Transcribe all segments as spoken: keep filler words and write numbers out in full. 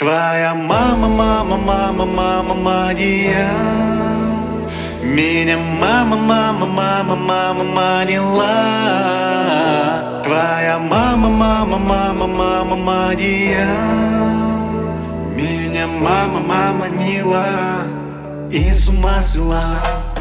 Твоя мама, мама, мама, мама моя. Меня мама, мама, мама, мама манила. Твоя мама, мама, мама, мама моя. Меня мама, мама манила и с ума свела.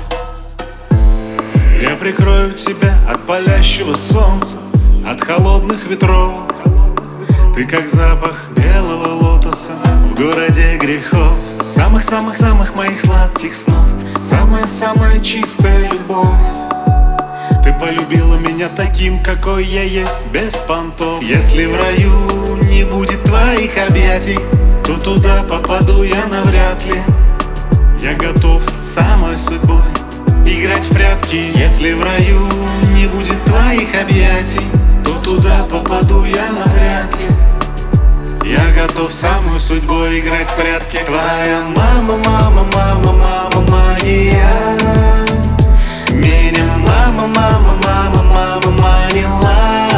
Я прикрою тебя от палящего солнца, от холодных ветров. Ты как запах белого лотоса в городе грехов. Самых-самых-самых моих сладких снов, самая-самая чистая любовь. Ты полюбила меня таким, какой я есть, без понтов. Если в раю не будет твоих объятий, то туда попаду я навряд ли. Я готов с самой судьбой играть в прятки. Если в раю не будет твоих объятий, то туда попаду я навряд ли. Я готов с самой судьбой играть в прятки. Твоя мама, мама, мама, мама моя. Меня мама, мама, мама, мама манила.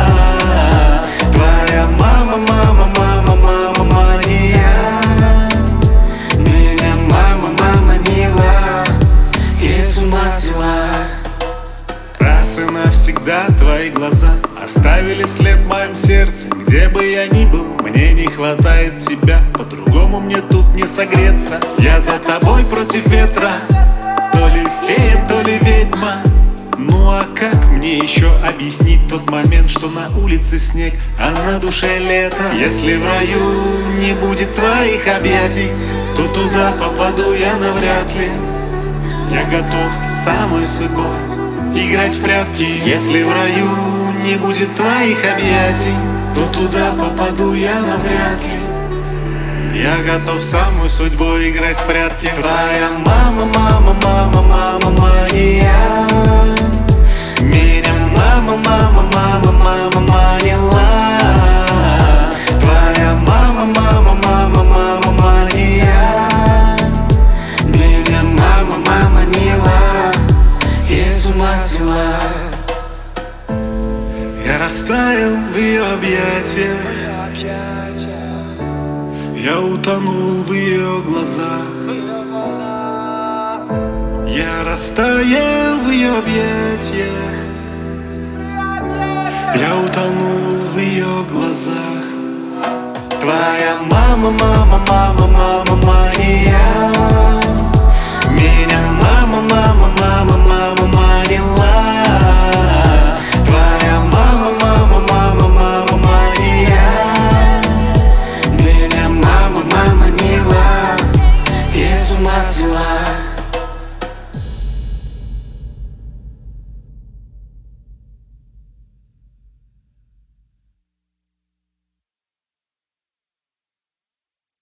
Твоя мама, мама, мама, мама моя. Меня мама, мама манила и с ума свела. Раз и навсегда твои глаза оставили след в моем сердце. Где бы я ни был, мне не хватает тебя. По-другому мне тут не согреться. Я за тобой против ветра, то ли фея, то ли ведьма. Ну а как мне еще объяснить тот момент, что на улице снег, а на душе лето? Если в раю не будет твоих объятий, то туда попаду я навряд ли. Я готов с самой судьбой играть в прятки. Если в раю не будет твоих объятий, то туда попаду я навряд ли. Я готов с самой судьбой играть в прятки. Твоя мама, мама, мама, мама моя. Меня мама, мама, мама, мама манила. Твоя мама, мама, мама, мама моя. Меня мама, мама манила и с ума свела. Я растаял в ее объятиях, я утонул в ее глазах. Я растаял в ее объятиях, я утонул в ее глазах. Твоя мама, мама, мама, мама моя. Меня мама, мама, мама